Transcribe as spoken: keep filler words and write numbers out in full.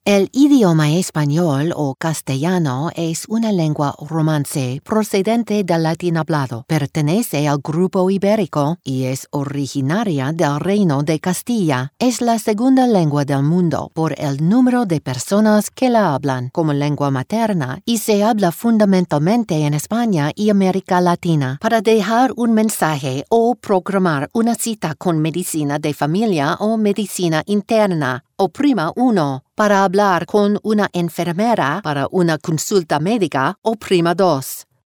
El idioma español o castellano es una lengua romance procedente del latín hablado. Pertenece al grupo ibérico y es originaria del Reino de Castilla. Es la segunda lengua del mundo por el número de personas que la hablan como lengua materna y se habla fundamentalmente en España y América Latina. Para dejar un mensaje o programar una cita con medicina de familia o medicina interna, oprima uno. Para hablar con una enfermera para una consulta médica, oprima dos.